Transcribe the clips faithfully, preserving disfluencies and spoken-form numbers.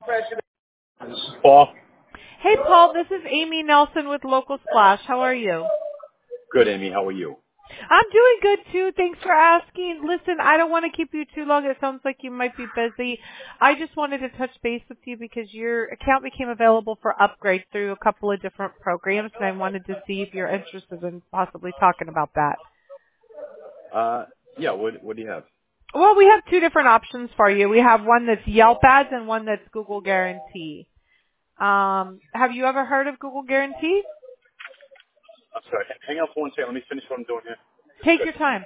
Paul. Hey, Paul, this is Amy Nelson with Local Splash. How are you? Good, Amy. How are you? I'm doing good, too. Thanks for asking. Listen, I don't want to keep you too long. It sounds like you might be busy. I just wanted to touch base with you because your account became available for upgrade through a couple of different programs, and I wanted to see if you're interested in possibly talking about that. Uh, yeah. What What do you have? Well, we have two different options for you. We have one that's Yelp Ads and one that's Google Guarantee. Um, have you ever heard of Google Guarantee? I'm sorry. Hang on for one second. Let me finish what I'm doing here. Take your time.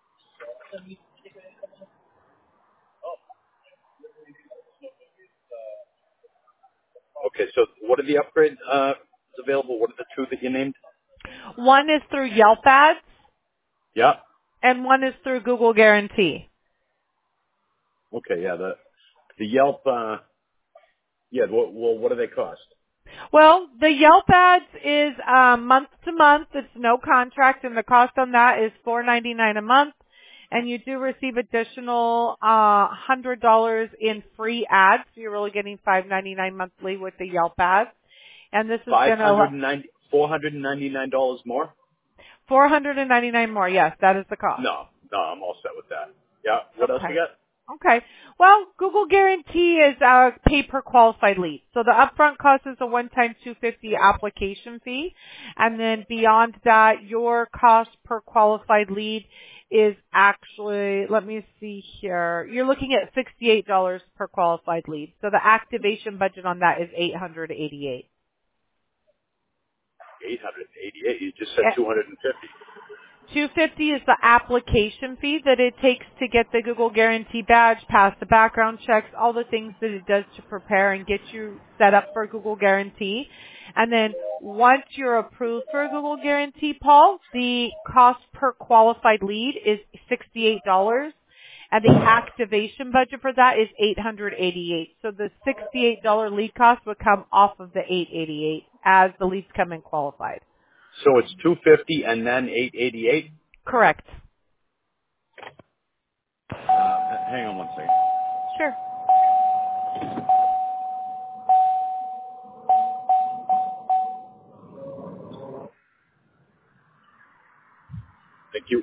Okay. So, what are the upgrade uh available? What are the two that you named? One is through Yelp Ads Yeah. and one is through Google Guarantee. Okay. Yeah. The the Yelp. Uh, yeah. Well, well, what do they cost? Well, the Yelp Ads is um, month to month. It's no contract, and the cost on that is four ninety-nine a month. And you do receive additional uh, one hundred dollars in free ads. So you're really getting five ninety-nine monthly with the Yelp Ads. And this is Five going to hundred and ninety, four hundred and ninety nine dollars more. four hundred ninety-nine more. Yes, that is the cost. No, no, I'm all set with that. Yeah. What else you Okay. got? Okay. Well, Google Guarantee is a pay per qualified lead. So the upfront cost is a one-time two hundred fifty dollars application fee. And then beyond that, your cost per qualified lead is actually, let me see here, you're looking at sixty-eight dollars per qualified lead. So the activation budget on that is eight hundred eighty-eight Eight hundred eighty eight. You just said dollars. two hundred and fifty. two hundred fifty dollars is the application fee that it takes to get the Google Guarantee badge, pass the background checks, all the things that it does to prepare and get you set up for Google Guarantee. And then once you're approved for Google Guarantee, Paul, the cost per qualified lead is sixty-eight dollars. And the activation budget for that is eight hundred eighty-eight dollars. So the sixty-eight dollars lead cost would come off of the eight hundred eighty-eight dollars as the leads come in qualified. So it's two fifty and then eight eighty eight. Correct. Uh, hang on one second. Sure. Thank you.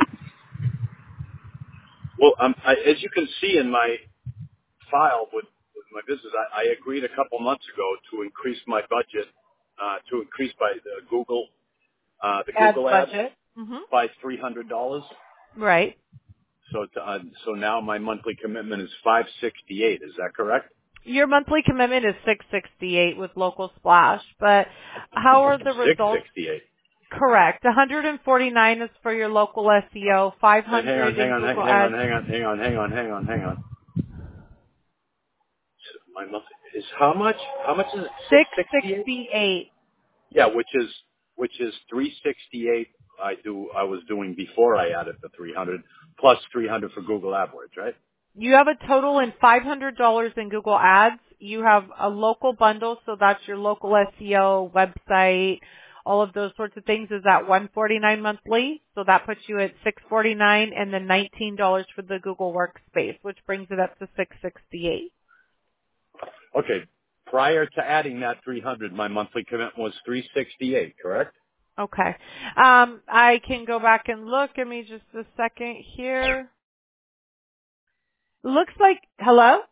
Well, um, I, as you can see in my file with, with my business, I, I agreed a couple months ago to increase my budget, uh, to increase by the Google, uh, the Ads Google ads budget. hmm by three hundred dollars. Right. So, to, uh, so now my monthly commitment is five sixty-eight. Is that correct? Your monthly commitment is six sixty-eight with Local Splash, but how are the Six results? sixty-eight. Correct. one hundred forty-nine is for your local S E O, five Hang on, hundred hang in on, hang Google on, Ads. hang on, hang on, hang on, hang on, hang on. My monthly is how much? How much is it? Six six sixty-eight. sixty-eight. Yeah, which is which is three sixty-eight. I do. I was doing before I added the three hundred plus three hundred for Google AdWords, right? You have a total in five hundred dollars in Google Ads. You have a local bundle, so that's your local S E O, website, all of those sorts of things is at one forty-nine monthly. So that puts you at six forty-nine and then nineteen dollars for the Google Workspace, which brings it up to six sixty-eight. Okay. Prior to adding that three hundred, my monthly commitment was three sixty-eight. Correct? Okay. Um, I can go back and look. Give me just a second here. Looks like, hello?